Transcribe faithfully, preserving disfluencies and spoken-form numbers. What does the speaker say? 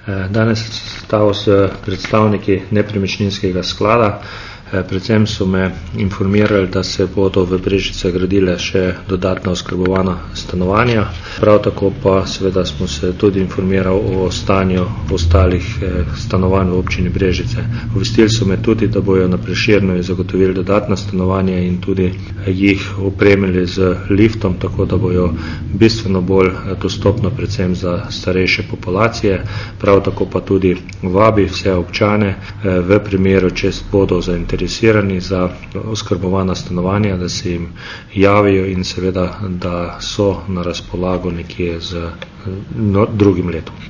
Danes sem stal s predstavniki nepremičninskega sklada. Predvsem so me informirali, da se bodo v Brežicah gradile še dodatna oskrbovana stanovanja. Prav tako pa seveda smo se tudi informirali o stanju ostalih stanovanj v občini Brežice. Obvestili so me tudi, da bojo na Prešernovi zagotovili dodatna stanovanja in tudi jih opremili z liftom, tako da bojo bistveno bolj dostopno predvsem za starejše populacije. Prav tako pa tudi vabi vse občane v primeru, če bodo zainteresirani za oskrbovana stanovanja, da se jim javijo in seveda, da so na razpolago nekje z drugim letom.